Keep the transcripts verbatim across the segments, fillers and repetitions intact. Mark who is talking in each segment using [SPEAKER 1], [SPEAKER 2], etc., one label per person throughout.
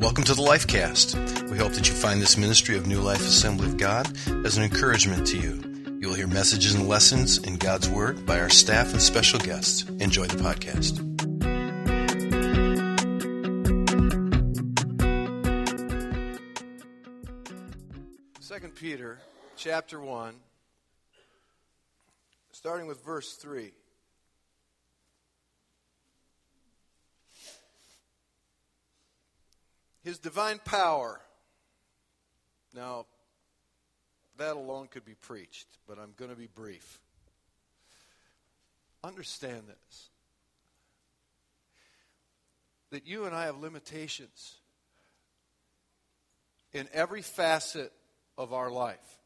[SPEAKER 1] Welcome to the Lifecast. We hope that you find this ministry of New Life Assembly of God as an encouragement to you. You will hear messages and lessons in God's Word by our staff and special guests. Enjoy the podcast.
[SPEAKER 2] Second Peter chapter one, starting with verse three. His divine power. Now, that alone could be preached, but I'm going to be brief. Understand this. That you and I have limitations in every facet of our life.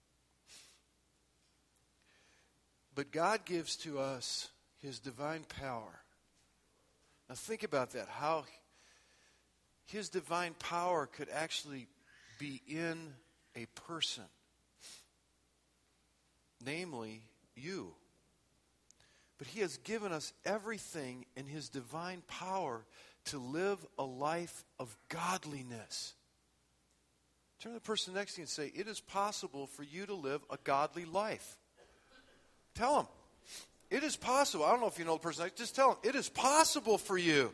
[SPEAKER 2] But God gives to us His divine power. Now think about that, how His divine power could actually be in a person, namely you. But He has given us everything in His divine power to live a life of godliness. Turn to the person next to you and say, it is possible for you to live a godly life. Tell them, it is possible. I don't know if you know the person next to you, just tell them, it is possible for you.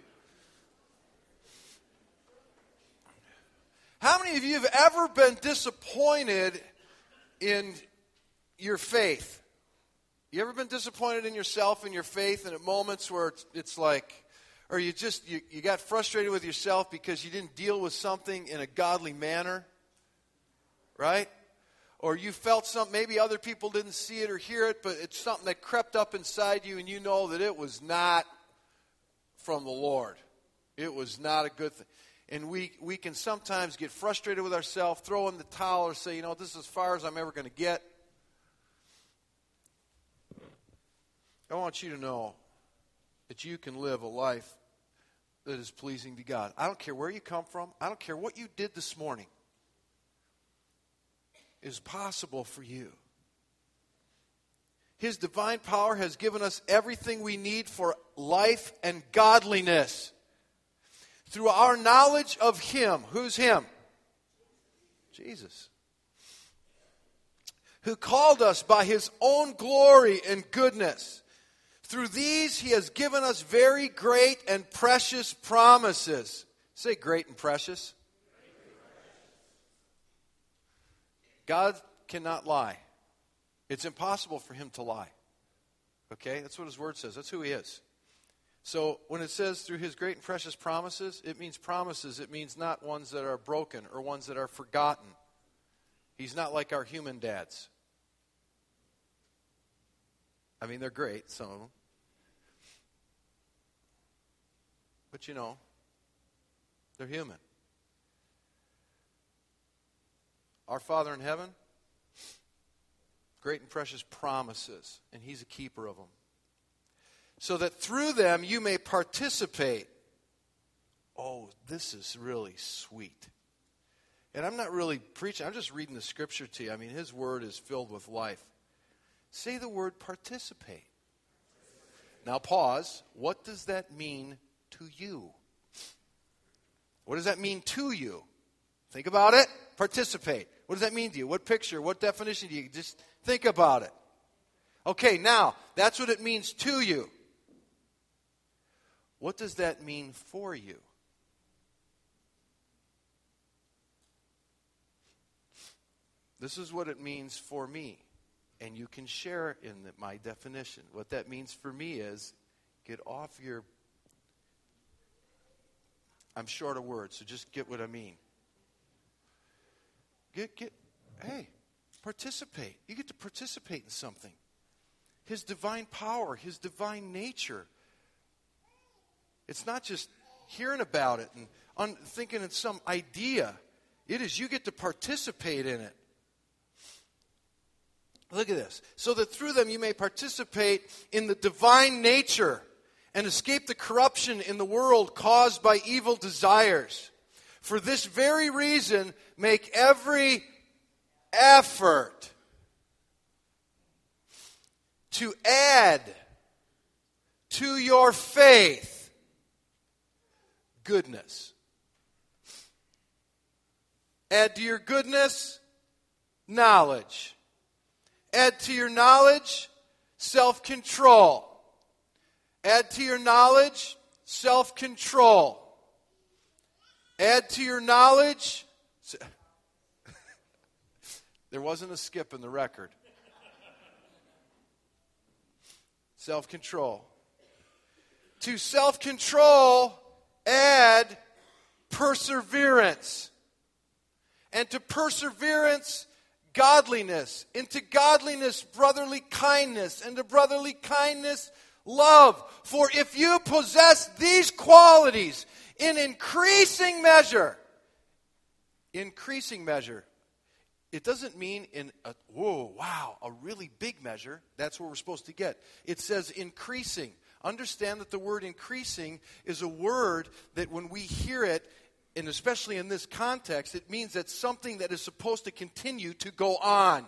[SPEAKER 2] How many of you have ever been disappointed in your faith? You ever been disappointed in yourself and your faith, and at moments where it's, it's like, or you just, you, you got frustrated with yourself because you didn't deal with something in a godly manner, right? Or you felt something, maybe other people didn't see it or hear it, but it's something that crept up inside you and you know that it was not from the Lord. It was not a good thing. And we, we can sometimes get frustrated with ourselves, throw in the towel, or say, you know, this is as far as I'm ever going to get. I want you to know that you can live a life that is pleasing to God. I don't care where you come from. I don't care what you did this morning. It is possible for you. His divine power has given us everything we need for life and godliness. Through our knowledge of Him. Who's Him? Jesus. Who called us by His own glory and goodness. Through these He has given us very great and precious promises. Say great and precious. God cannot lie. It's impossible for Him to lie. Okay? That's what His Word says. That's who He is. So when it says through His great and precious promises, it means promises. It means not ones that are broken or ones that are forgotten. He's not like our human dads. I mean, they're great, some of them. But you know, they're human. Our Father in heaven, great and precious promises, and He's a keeper of them. So that through them you may participate. Oh, this is really sweet. And I'm not really preaching. I'm just reading the Scripture to you. I mean, His Word is filled with life. Say the word participate. Now pause. What does that mean to you? What does that mean to you? Think about it. Participate. What does that mean to you? What picture? What definition do you? Just think about it. Okay, now, that's what it means to you. What does that mean for you? This is what it means for me. And you can share in the, my definition. What that means for me is, get off your... I'm short of words, so just get what I mean. Get, get, hey, participate. You get to participate in something. His divine power, His divine nature. It's not just hearing about it and un- thinking it's some idea. It is you get to participate in it. Look at this. So that through them you may participate in the divine nature and escape the corruption in the world caused by evil desires. For this very reason, make every effort to add to your faith goodness. Add to your goodness, knowledge. Add to your knowledge, self-control. Add to your knowledge, self-control. Add to your knowledge... There wasn't a skip in the record. Self-control. To self-control, add perseverance. And to perseverance, godliness. And to godliness, brotherly kindness. And to brotherly kindness, love. For if you possess these qualities in increasing measure, increasing measure, it doesn't mean in a, whoa, wow, a really big measure. That's what we're supposed to get. It says increasing. Understand that the word increasing is a word that when we hear it, and especially in this context, it means that something that is supposed to continue to go on.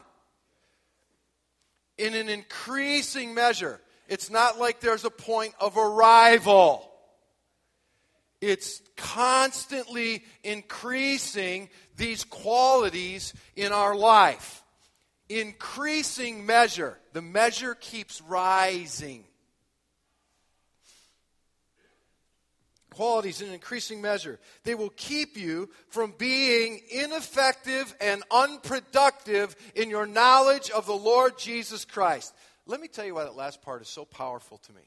[SPEAKER 2] In an increasing measure. It's not like there's a point of arrival. It's constantly increasing these qualities in our life. Increasing measure. The measure keeps rising. Qualities in increasing measure. They will keep you from being ineffective and unproductive in your knowledge of the Lord Jesus Christ. Let me tell you why that last part is so powerful to me.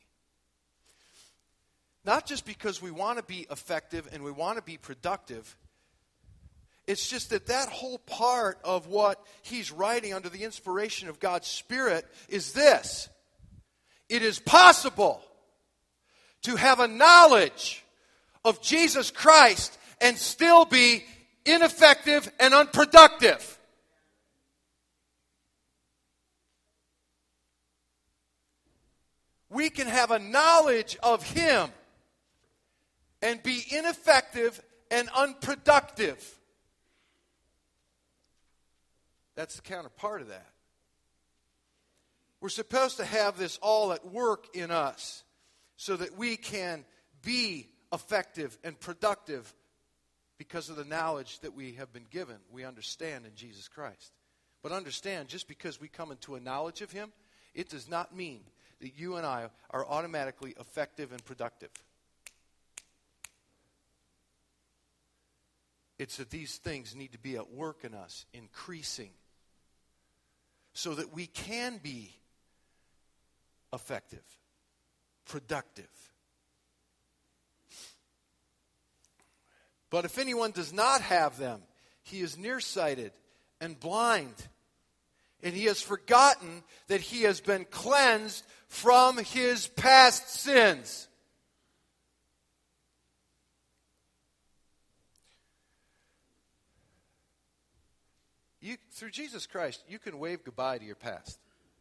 [SPEAKER 2] Not just because we want to be effective and we want to be productive. It's just that that whole part of what he's writing under the inspiration of God's Spirit is this. It is possible to have a knowledge of Jesus Christ and still be ineffective and unproductive. We can have a knowledge of Him and be ineffective and unproductive. That's the counterpart of that. We're supposed to have this all at work in us so that we can be effective and productive because of the knowledge that we have been given, we understand in Jesus Christ. But understand, just because we come into a knowledge of Him, it does not mean that you and I are automatically effective and productive. It's that these things need to be at work in us, increasing, so that we can be effective, productive. But if anyone does not have them, he is nearsighted and blind, and he has forgotten that he has been cleansed from his past sins. You, through Jesus Christ, you can wave goodbye to your past.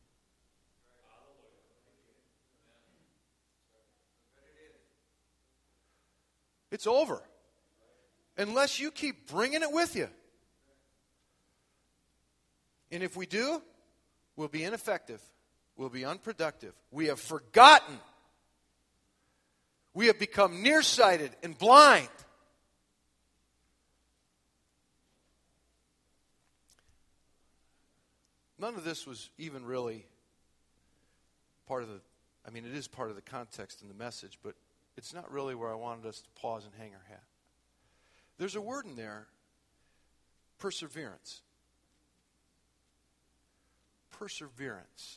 [SPEAKER 2] It's over. Unless you keep bringing it with you. And if we do, we'll be ineffective. We'll be unproductive. We have forgotten. We have become nearsighted and blind. None of this was even really part of the, I mean, it is part of the context in the message, but it's not really where I wanted us to pause and hang our hat. There's a word in there, perseverance. Perseverance.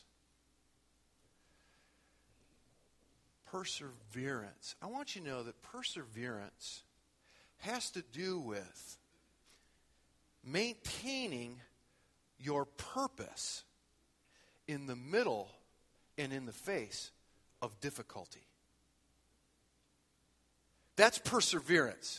[SPEAKER 2] Perseverance. I want you to know that perseverance has to do with maintaining your purpose in the middle and in the face of difficulty. That's perseverance.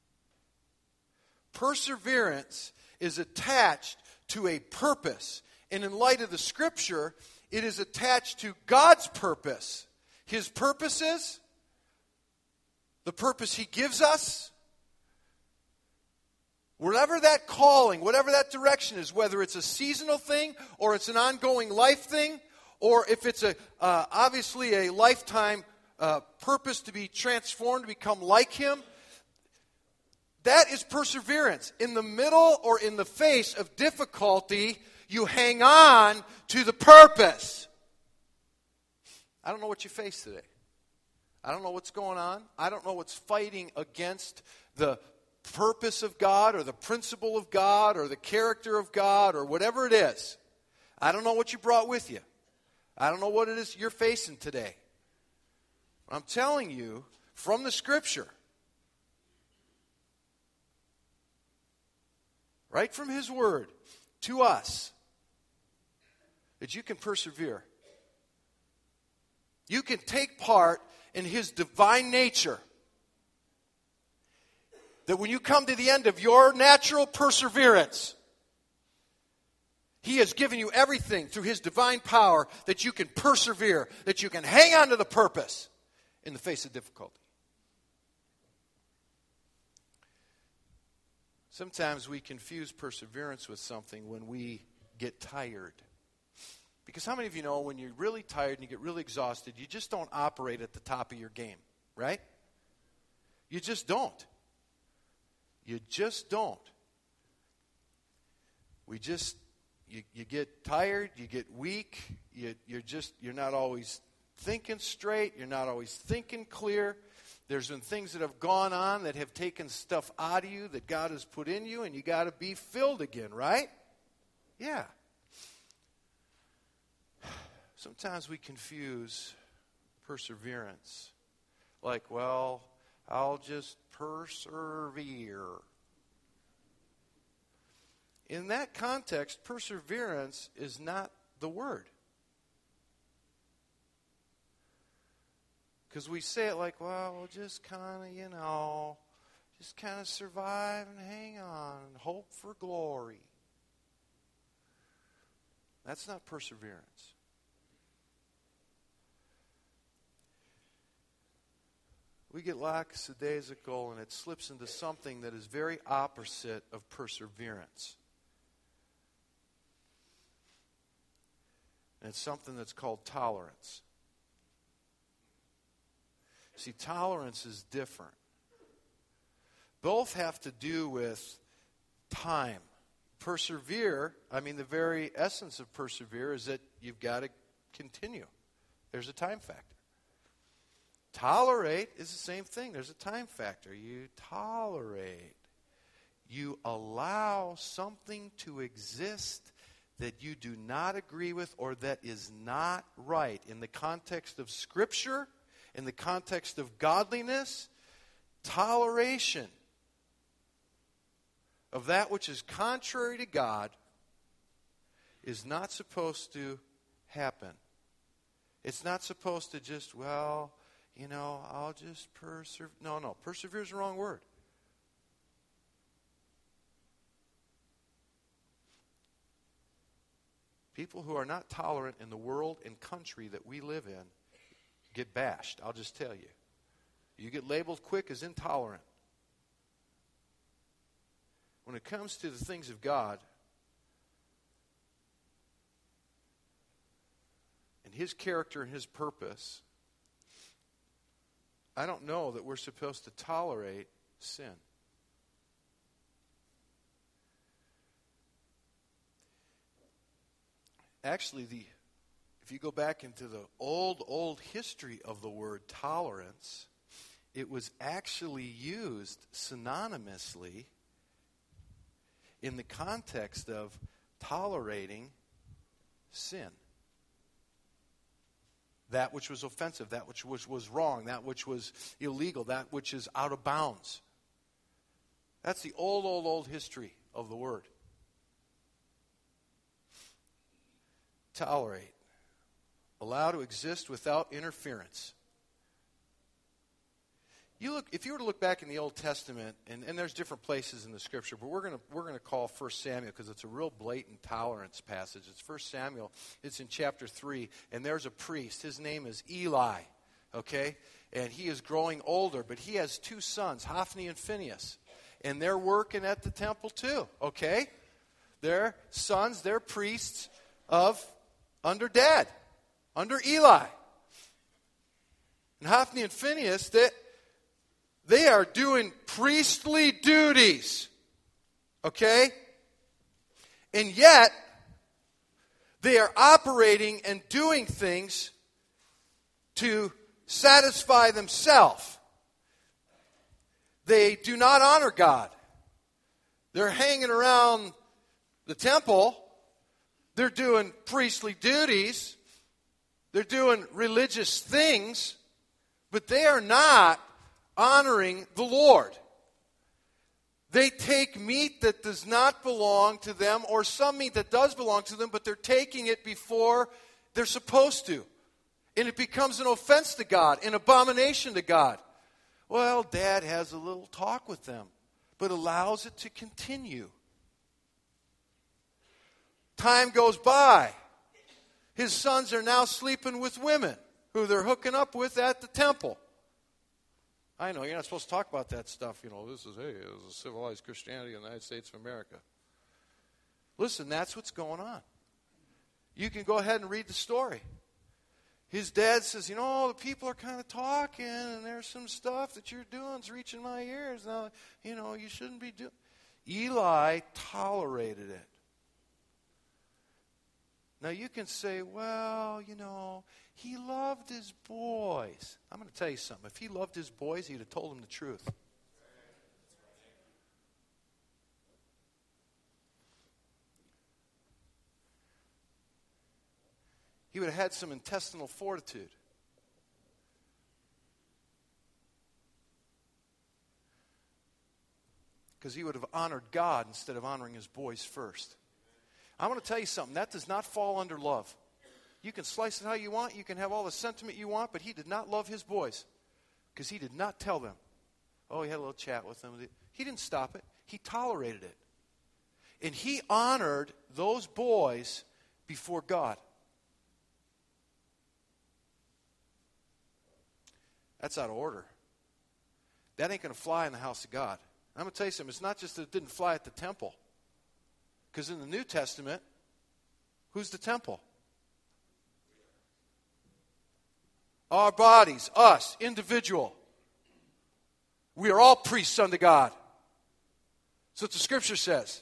[SPEAKER 2] Perseverance is attached to a purpose. And in light of the Scripture, it is attached to God's purpose. His purposes, the purpose He gives us, whatever that calling, whatever that direction is, whether it's a seasonal thing or it's an ongoing life thing, or if it's a uh, obviously a lifetime uh, purpose to be transformed, to become like Him, That is perseverance. In the middle or in the face of difficulty, you hang on to the purpose. I don't know what you face today. I don't know what's going on. I don't know what's fighting against the purpose of God or the principle of God or the character of God or whatever it is. I don't know what you brought with you. I don't know what it is you're facing today. I'm telling you from the Scripture, right from His Word to us, that you can persevere. You can take part in His divine nature. That when you come to the end of your natural perseverance, He has given you everything through His divine power that you can persevere, that you can hang on to the purpose in the face of difficulty. Sometimes we confuse perseverance with something when we get tired. Because how many of you know when you're really tired and you get really exhausted, you just don't operate at the top of your game, right? You just don't. You just don't. We just, you, you get tired, you get weak, you, you're just, you're not always thinking straight, you're not always thinking clear. There's been things that have gone on that have taken stuff out of you that God has put in you, and you got to be filled again, right? Yeah. Sometimes we confuse perseverance. Like, well, I'll just persevere. In that context, perseverance is not the word. Because we say it like, well, we'll just kind of, you know, just kind of survive and hang on and hope for glory. That's not perseverance. We get lackadaisical and it slips into something that is very opposite of perseverance. And it's something that's called tolerance. See, tolerance is different. Both have to do with time. Persevere, I mean, the very essence of persevere is that you've got to continue. There's a time factor. Tolerate is the same thing. There's a time factor. You tolerate. You allow something to exist that you do not agree with or that is not right. In the context of Scripture, in the context of godliness, toleration of that which is contrary to God is not supposed to happen. It's not supposed to just, well, you know, I'll just persevere. No, no, persevere is the wrong word. People who are not tolerant in the world and country that we live in get bashed, I'll just tell you. You get labeled quick as intolerant. When it comes to the things of God and His character and His purpose, I don't know that we're supposed to tolerate sin. Actually, the if you go back into the old, old history of the word tolerance, it was actually used synonymously in the context of tolerating sin. That which was offensive, that which was, was wrong, that which was illegal, that which is out of bounds. That's the old, old, old history of the word. Tolerate. Allow to exist without interference. You look, if you were to look back in the Old Testament, and, and there's different places in the Scripture, but we're going to we're going to call First Samuel because it's a real blatant tolerance passage. It's First Samuel. It's in chapter three, and there's a priest. His name is Eli, okay? And he is growing older, but he has two sons, Hophni and Phinehas, and they're working at the temple too, okay? They're sons, they're priests of under Dad, under Eli. And Hophni and Phinehas, they, They are doing priestly duties. Okay? And yet, they are operating and doing things to satisfy themselves. They do not honor God. They're hanging around the temple. They're doing priestly duties. They're doing religious things. But they are not honoring the Lord. They take meat that does not belong to them, or some meat that does belong to them, but they're taking it before they're supposed to. And it becomes an offense to God, an abomination to God. Well, Dad has a little talk with them, but allows it to continue. Time goes by. His sons are now sleeping with women who they're hooking up with at the temple. I know, you're not supposed to talk about that stuff. You know, this is, hey, this is civilized Christianity in the United States of America. Listen, that's what's going on. You can go ahead and read the story. His dad says, you know, the people are kind of talking, and there's some stuff that you're doing that's reaching my ears. Now, you know, you shouldn't be doing. Eli tolerated it. Now, you can say, well, you know, he loved his boys. I'm going to tell you something. If he loved his boys, he'd have told them the truth. He would have had some intestinal fortitude. Because he would have honored God instead of honoring his boys first. I want to tell you something. That does not fall under love. You can slice it how you want. You can have all the sentiment you want. But he did not love his boys. Because he did not tell them. Oh, he had a little chat with them. He didn't stop it. He tolerated it. And he honored those boys before God. That's out of order. That ain't going to fly in the house of God. I'm going to tell you something. It's not just that it didn't fly at the temple. Because in the New Testament, who's the temple? Our bodies, us, individual. We are all priests unto God. That's what the Scripture says.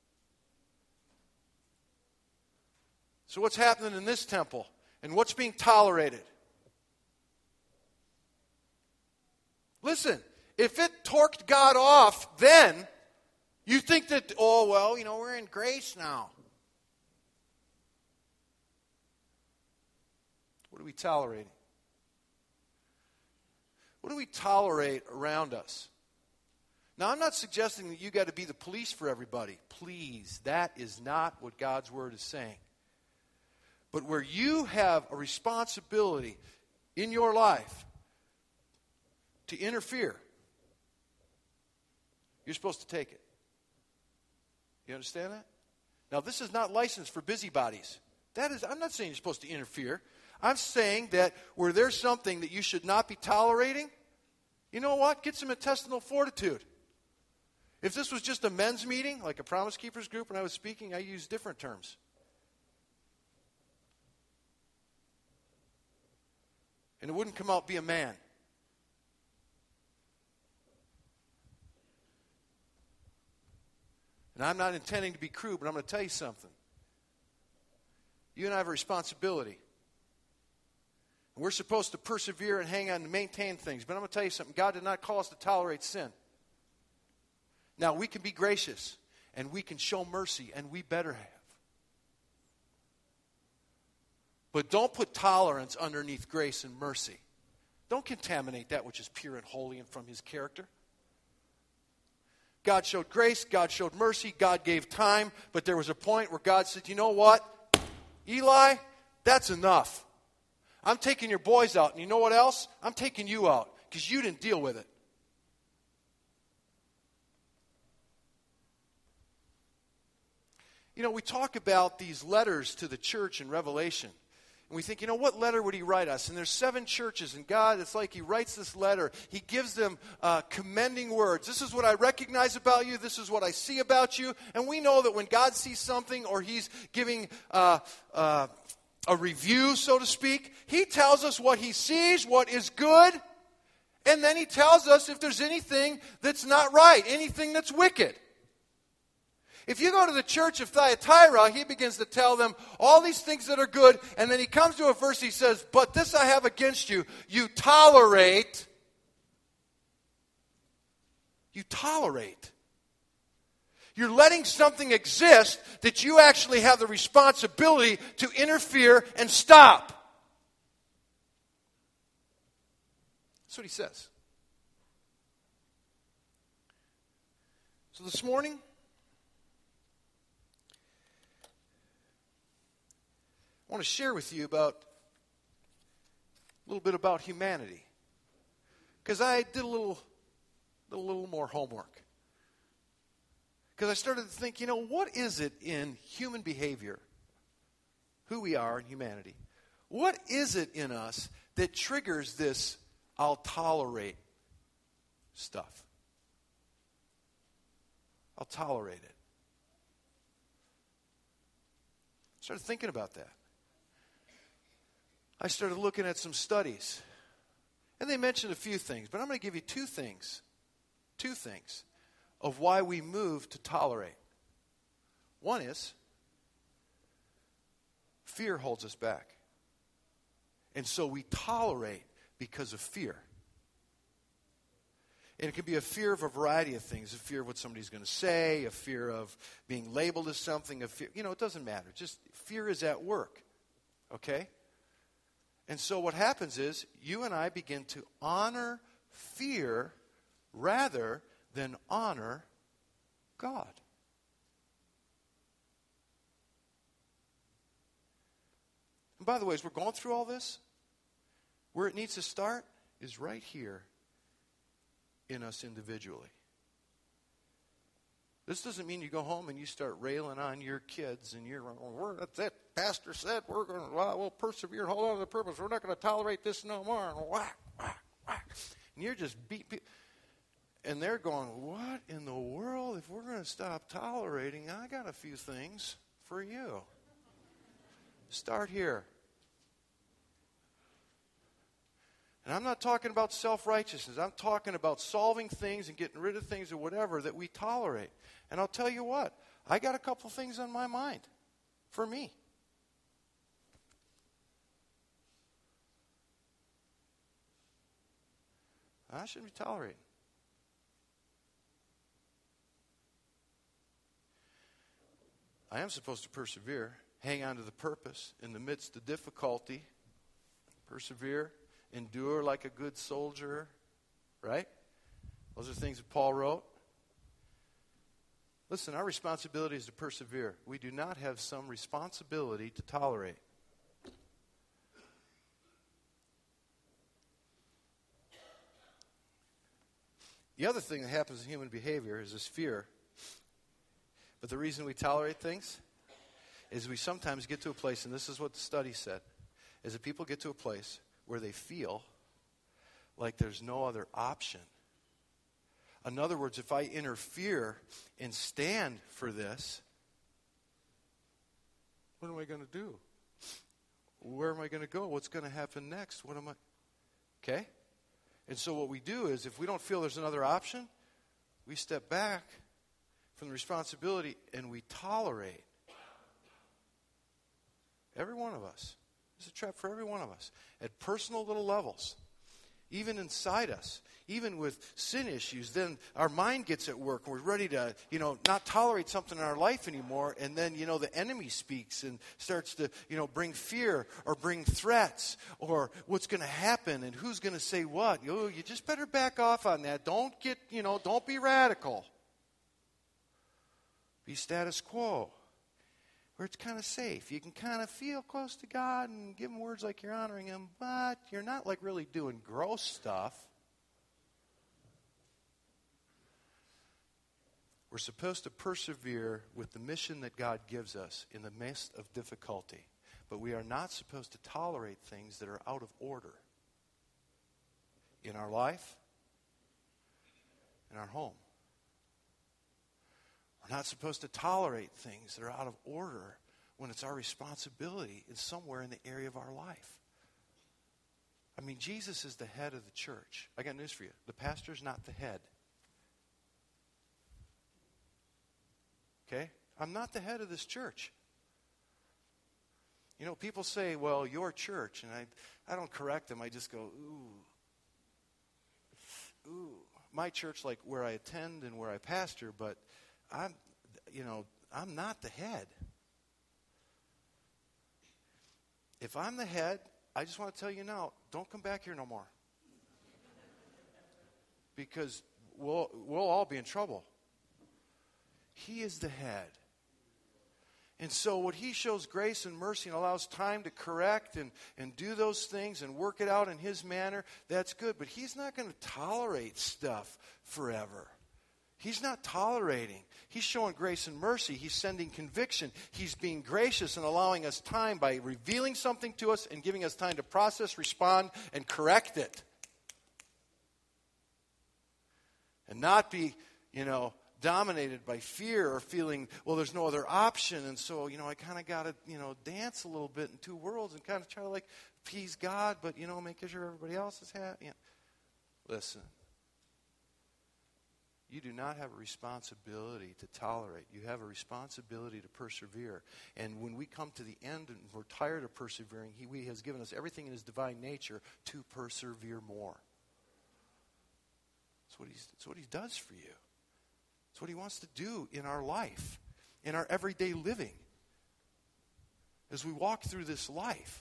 [SPEAKER 2] So what's happening in this temple? And what's being tolerated? Listen, if it torqued God off then, you think that, oh, well, you know, we're in grace now. What are we tolerating? What do we tolerate around us? Now, I'm not suggesting that you got to be the police for everybody. Please, that is not what God's Word is saying. But where you have a responsibility in your life to interfere, you're supposed to take it. You understand that? Now, this is not licensed for busybodies. That is, I'm not saying you're supposed to interfere. I'm saying that where there's something that you should not be tolerating, you know what? Get some intestinal fortitude. If this was just a men's meeting, like a Promise Keepers group, when I was speaking, I used different terms. And it wouldn't come out be a man. And I'm not intending to be crude, but I'm going to tell you something. You and I have a responsibility. And we're supposed to persevere and hang on and maintain things. But I'm going to tell you something. God did not call us to tolerate sin. Now, we can be gracious, and we can show mercy, and we better have. But don't put tolerance underneath grace and mercy. Don't contaminate that which is pure and holy and from His character. God showed grace, God showed mercy, God gave time, but there was a point where God said, you know what, Eli, that's enough. I'm taking your boys out, and you know what else? I'm taking you out, because you didn't deal with it. You know, we talk about these letters to the church in Revelation. And we think, you know, what letter would he write us? And there's seven churches, and God, it's like he writes this letter. He gives them uh, commending words. This is what I recognize about you. This is what I see about you. And we know that when God sees something, or he's giving uh, uh, a review, so to speak, he tells us what he sees, what is good, And then he tells us if there's anything that's not right, anything that's wicked. If you go to the church of Thyatira, he begins to tell them all these things that are good, and then he comes to a verse, he says, but this I have against you, you tolerate, you tolerate. You're letting something exist that you actually have the responsibility to interfere and stop. That's what he says. So this morning, I want to share with you about a little bit about humanity. Because I did a little, a little more homework. Because I started to think, you know, what is it in human behavior, who we are in humanity? What is it in us that triggers this I'll tolerate stuff? I'll tolerate it. I started thinking about that. I started looking at some studies. And they mentioned a few things, but I'm going to give you two things. Two things of why we move to tolerate. One is fear holds us back. And so we tolerate because of fear. And it can be a fear of a variety of things. A fear of what somebody's going to say, a fear of being labeled as something, a fear, you know, it doesn't matter. Just fear is at work. Okay? And so what happens is you and I begin to honor fear rather than honor God. And by the way, as we're going through all this, where it needs to start is right here in us individually. This doesn't mean you go home and you start railing on your kids and you're, well, that's it. Pastor said we're going to, well, we'll persevere, hold on to the purpose. We're not going to tolerate this no more. And whack, whack, whack. And you're just beat, beat. And they're going, what in the world? If we're going to stop tolerating, I got a few things for you. Start here. And I'm not talking about self-righteousness. I'm talking about solving things and getting rid of things or whatever that we tolerate. And I'll tell you what, I got a couple things on my mind for me. I shouldn't be tolerating. I am supposed to persevere, hang on to the purpose in the midst of difficulty, persevere, endure like a good soldier, right? Those are things that Paul wrote. Listen, our responsibility is to persevere. We do not have some responsibility to tolerate. The other thing that happens in human behavior is this fear. But the reason we tolerate things is we sometimes get to a place, and this is what the study said, is that people get to a place where they feel like there's no other option. In other words, if I interfere and stand for this, what am I going to do? Where am I going to go? What's going to happen next? What am I? Okay? And so what we do is if we don't feel there's another option, we step back from the responsibility and we tolerate. Every one of us. It's a trap for every one of us. At personal little levels. Even inside us. Even with sin issues, then our mind gets at work. We're ready to, you know, not tolerate something in our life anymore. And then, you know, the enemy speaks and starts to, you know, bring fear or bring threats or what's going to happen and who's going to say what. Oh, you just better back off on that. Don't get, you know, don't be radical. Be status quo. Where it's kind of safe. You can kind of feel close to God and give him words like you're honoring him, but you're not like really doing gross stuff. We're supposed to persevere with the mission that God gives us in the midst of difficulty. But we are not supposed to tolerate things that are out of order in our life, in our home. We're not supposed to tolerate things that are out of order when it's our responsibility in somewhere in the area of our life. I mean, Jesus is the head of the church. I got news for you. The pastor's not the head. Okay? I'm not the head of this church. You know, people say, well, your church, and I, I don't correct them. I just go, ooh, ooh. My church, like where I attend and where I pastor, but I'm, you know, I'm not the head. If I'm the head, I just want to tell you now, don't come back here no more. Because we'll, we'll all be in trouble. He is the head. And so what he shows grace and mercy and allows time to correct and, and do those things and work it out in his manner, that's good. But he's not going to tolerate stuff forever. He's not tolerating. He's showing grace and mercy. He's sending conviction. He's being gracious and allowing us time by revealing something to us and giving us time to process, respond, and correct it. And not be, you know, dominated by fear or feeling, well, there's no other option. And so, you know, I kind of got to, you know, dance a little bit in two worlds and kind of try to, like, appease God, but, you know, make sure everybody else is happy. You know. Listen. You do not have a responsibility to tolerate. You have a responsibility to persevere. And when we come to the end and we're tired of persevering, he, he has given us everything in his divine nature to persevere more. That's what, he's, that's what he does for you. That's what he wants to do in our life, in our everyday living, as we walk through this life.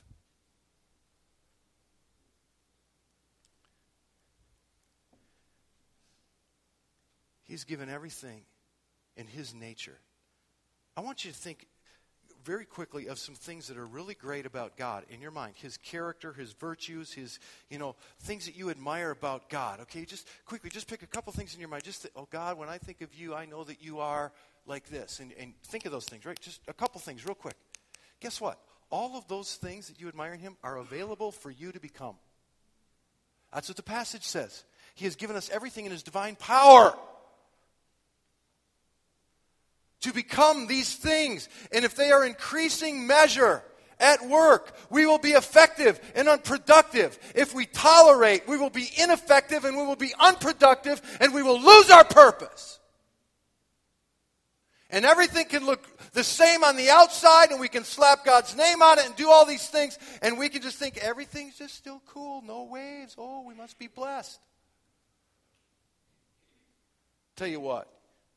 [SPEAKER 2] He's given everything in his nature. I want you to think very quickly of some things that are really great about God in your mind. His character, his virtues, his, you know, things that you admire about God. Okay, just quickly, just pick a couple things in your mind. Just, th- oh God, when I think of you, I know that you are like this. And, and think of those things, right? Just a couple things real quick. Guess what? All of those things that you admire in him are available for you to become. That's what the passage says. He has given us everything in his divine power to become these things. And if they are increasing measure at work, we will be effective and unproductive. If we tolerate, we will be ineffective and we will be unproductive and we will lose our purpose. And everything can look the same on the outside and we can slap God's name on it and do all these things and we can just think everything's just still cool, no waves. Oh, we must be blessed. Tell you what.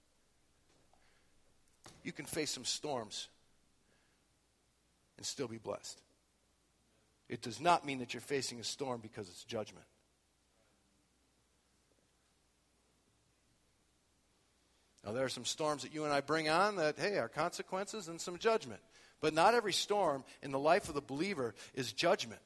[SPEAKER 2] You can face some storms and still be blessed. It does not mean that you're facing a storm because it's judgment. Now, there are some storms that you and I bring on that, hey, are consequences and some judgment. But not every storm in the life of the believer is judgment.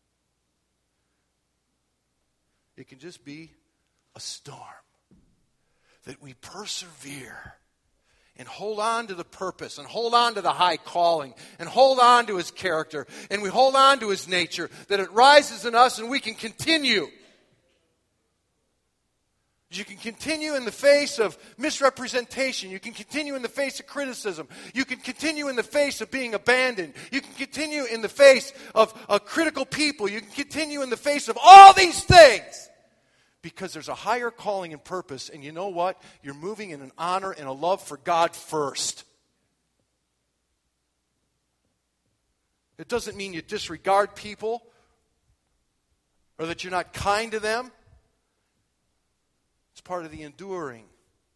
[SPEAKER 2] It can just be a storm that we persevere and hold on to the purpose, and hold on to the high calling, and hold on to his character, and we hold on to his nature, that it rises in us and we can continue. You can continue in the face of misrepresentation. You can continue in the face of criticism. You can continue in the face of being abandoned. You can continue in the face of, of critical people. You can continue in the face of all these things. Because there's a higher calling and purpose, and you know what? You're moving in an honor and a love for God first. It doesn't mean you disregard people or that you're not kind to them. It's part of the enduring.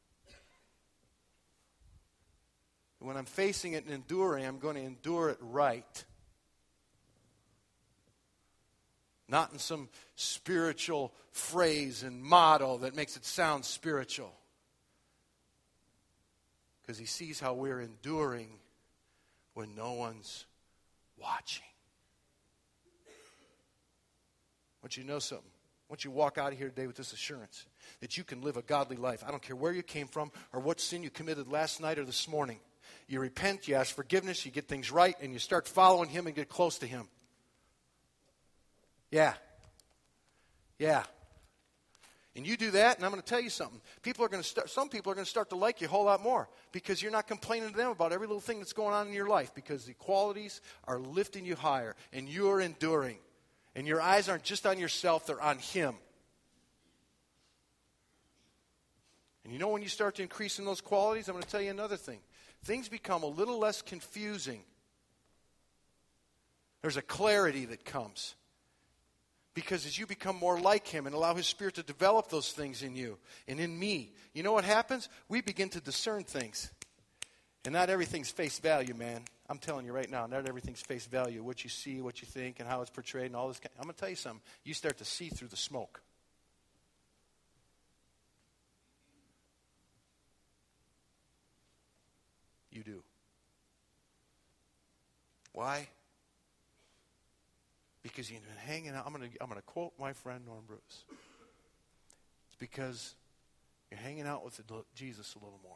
[SPEAKER 2] When I'm facing it and enduring, I'm going to endure it right. Not in some spiritual phrase and motto that makes it sound spiritual. Because he sees how we're enduring when no one's watching. I want you to know something. I want you to walk out of here today with this assurance that you can live a godly life. I don't care where you came from or what sin you committed last night or this morning. You repent, you ask forgiveness, you get things right, and you start following him and get close to him. Yeah. Yeah. And you do that, and I'm going to tell you something. People are going to start, some people are going to start to like you a whole lot more because you're not complaining to them about every little thing that's going on in your life because the qualities are lifting you higher and you're enduring. And your eyes aren't just on yourself, they're on Him. And you know when you start to increase in those qualities, I'm going to tell you another thing. Things become a little less confusing. There's a clarity that comes. Because as you become more like Him and allow His Spirit to develop those things in you and in me, you know what happens? We begin to discern things. And not everything's face value, man. I'm telling you right now, not everything's face value. What you see, what you think, and how it's portrayed and all this. I'm going to tell you something. You start to see through the smoke. You do. Why? Because you've been hanging out. I'm going to I'm going to quote my friend Norm Bruce. It's because you're hanging out with Jesus a little more.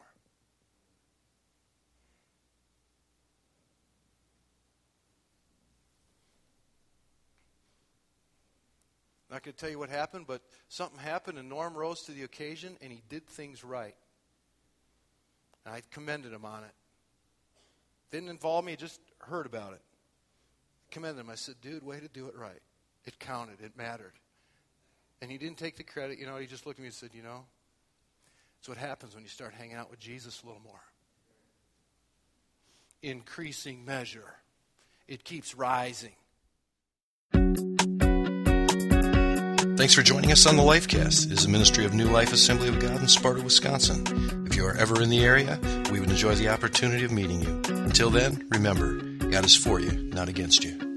[SPEAKER 2] I'm not going to tell you what happened, but something happened and Norm rose to the occasion and he did things right. And I commended him on it. Didn't involve me, just heard about it. Commended him. I said, dude, way to do it right. It counted. It mattered. And he didn't take the credit. You know, he just looked at me and said, you know, it's what happens when you start hanging out with Jesus a little more. Increasing measure. It keeps rising.
[SPEAKER 1] Thanks for joining us on the Lifecast. It is a ministry of New Life Assembly of God in Sparta, Wisconsin. If you are ever in the area, we would enjoy the opportunity of meeting you. Until then, remember, God is for you, not against you.